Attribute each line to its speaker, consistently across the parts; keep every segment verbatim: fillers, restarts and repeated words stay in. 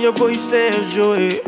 Speaker 1: your boy Sergio. Eh.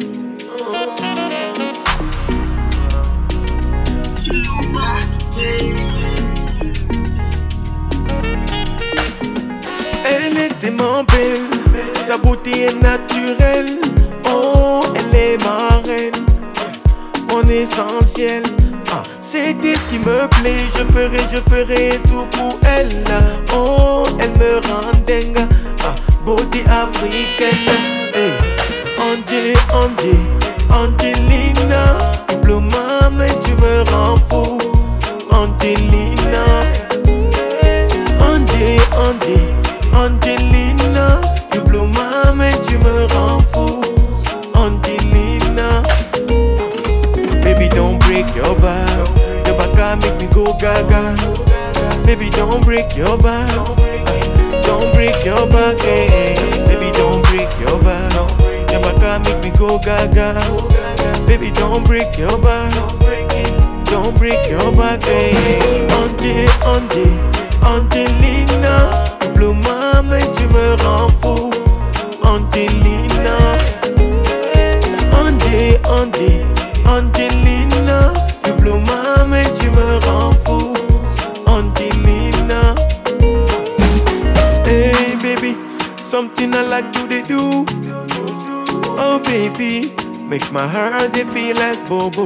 Speaker 1: Elle est tellement belle, sa beauté est naturelle. Oh, elle est ma reine, mon essentiel. Ah, c'était ce qui me plaît, je ferai, je ferai tout pour elle. Oh, elle me rend dingue, ah, beauté africaine. Hey. Angeli, Angeli, Angelina, tu blows ma main, tu me rends fou. Angelina, Angeli, Angeli, Angelina, tu blows ma main, tu me rends fou. Angelina, baby don't break your back, your back can make me go gaga. Baby don't break your back, don't break your back, hey. Baby don't break your back, your back can make me go gaga. Baby don't break your back, don't break your back, hey. Angel, Angel, Angelina, tu blows ma main, tu me rends fou. Angelina, Angel, Angel, Angelina, tu blows ma main, tu me rends fou. Angelina, hey baby, something I like you to do. Oh baby, makes my heart they feel like Bobo.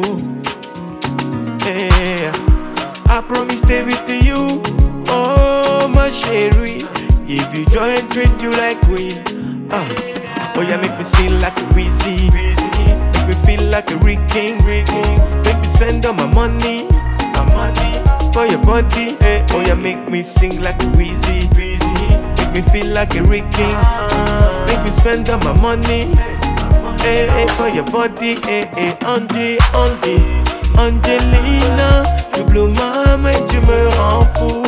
Speaker 1: Hey, I promise stay with you. Oh my chérie, if you joy and treat you like queen. Ah, oh yeah, make me sing like a Weezy. Make me feel like a Rick King. Make me spend all my money, my money for your body. Hey, oh yeah, make me sing like a Weezy. Make me feel like a Rick King. Make me spend all my money, hey, hey, for your body. Hey, hey, Angie, Angie, Angelina, tu blows ma main, tu me rends fou.